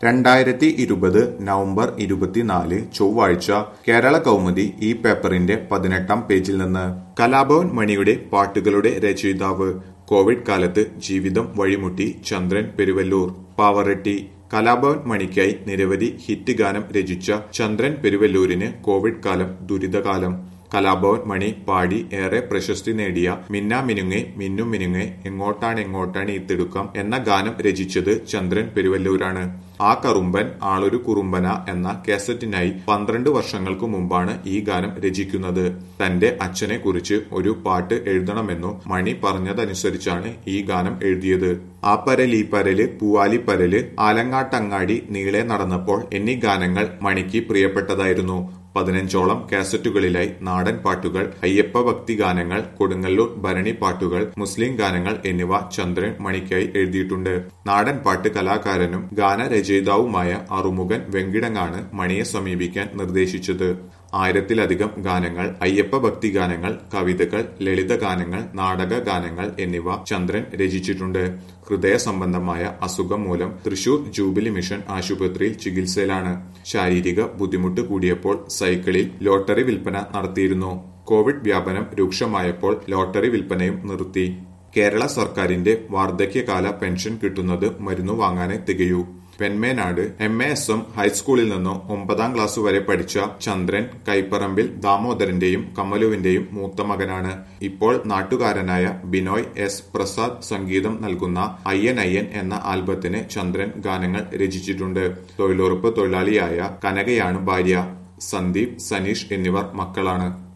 2020 November 24 ചൊവ്വാഴ്ച കേരള കൗമുദി ഈ പേപ്പറിന്റെ 18-ാം പേജിൽ നിന്ന് കലാഭവൻ മണിയുടെ പാട്ടുകളുടെ രചയിതാവ്. കോവിഡ് കാലത്ത് ജീവിതം വഴിമുട്ടി ചന്ദ്രൻ പെരുവല്ലൂർ. പാവറട്ടി കലാഭവൻ മണിക്കായി നിരവധി ഹിറ്റ് ഗാനം രചിച്ച ചന്ദ്രൻ പെരുവല്ലൂരിന് കോവിഡ് കാലം ദുരിതകാലം. കലാഭവൻ മണി പാടി ഏറെ പ്രശസ്തി നേടിയ മിന്നാമിനുങ്ങെ മിന്നും മിനുങ്ങെ എങ്ങോട്ടാണ് ഈ തിടുക്കം എന്ന ഗാനം രചിച്ചത് ചന്ദ്രൻ പെരുവല്ലൂരാണ്. ആ കറുമ്പൻ ആളൊരു കുറുമ്പന എന്ന കാസറ്റിനായി 12 വർഷങ്ങൾക്കു മുമ്പാണ് ഈ ഗാനം രചിക്കുന്നത്. തന്റെ അച്ഛനെ കുറിച്ച് ഒരു പാട്ട് എഴുതണമെന്നു മണി പറഞ്ഞതനുസരിച്ചാണ് ഈ ഗാനം എഴുതിയത്. ആ പരലീ പരല് പൂവാലി പരല് ആലങ്ങാട്ടങ്ങാടി നീളെ നടന്നപ്പോൾ എന്നീ ഗാനങ്ങൾ മണിക്ക് പ്രിയപ്പെട്ടതായിരുന്നു. 15ഓളം കാസറ്റുകളിലായി നാടൻ പാട്ടുകൾ, അയ്യപ്പ ഭക്തി ഗാനങ്ങൾ, കൊടുങ്ങല്ലൂർ ഭരണി പാട്ടുകൾ, മുസ്ലിം ഗാനങ്ങൾ എന്നിവ ചന്ദ്രൻ മണിക്കായി എഴുതിയിട്ടുണ്ട്. നാടൻ പാട്ട് കലാകാരനും ഗാനരചയിതാവുമായ അറുമുഖൻ വെങ്കിടങ്ങാണ് മണിയെ സമീപിക്കാൻ നിർദ്ദേശിച്ചത്. 1000-ലധികം ഗാനങ്ങൾ, അയ്യപ്പ ഭക്തി ഗാനങ്ങൾ, കവിതകൾ, ലളിത ഗാനങ്ങൾ, നാടക ഗാനങ്ങൾ എന്നിവ ചന്ദ്രൻ രചിച്ചിട്ടുണ്ട്. ഹൃദയ സംബന്ധമായ അസുഖം മൂലം തൃശൂർ ജൂബിലി മിഷൻ ആശുപത്രിയിൽ ചികിത്സയിലാണ്. ശാരീരിക ബുദ്ധിമുട്ട് കൂടിയപ്പോൾ സൈക്കിളിൽ ലോട്ടറി വിൽപ്പന നടത്തിയിരുന്നു. കോവിഡ് വ്യാപനം രൂക്ഷമായപ്പോൾ ലോട്ടറി വിൽപ്പനയും നിർത്തി. കേരള സർക്കാരിന്റെ വാർദ്ധക്യകാല പെൻഷൻ കിട്ടുന്നത് മരുന്നു വാങ്ങാനേ തികയൂ. വെൺമേനാട് MASM ഹൈസ്കൂളിൽ നിന്നും 9ാം ക്ലാസ് വരെ പഠിച്ച ചന്ദ്രൻ കൈപ്പറമ്പിൽ ദാമോദരന്റെയും കമലുവിന്റെയും മൂത്ത മകനാണ്. ഇപ്പോൾ നാട്ടുകാരനായ ബിനോയ് S പ്രസാദ് സംഗീതം നൽകുന്ന അയ്യൻ എന്ന ആൽബത്തിന് ചന്ദ്രൻ ഗാനങ്ങൾ രചിച്ചിട്ടുണ്ട്. തൊഴിലുറപ്പ് തൊഴിലാളിയായ കനകയാണ് ഭാര്യ. സന്ദീപ്, സനീഷ് എന്നിവർ മക്കളാണ്.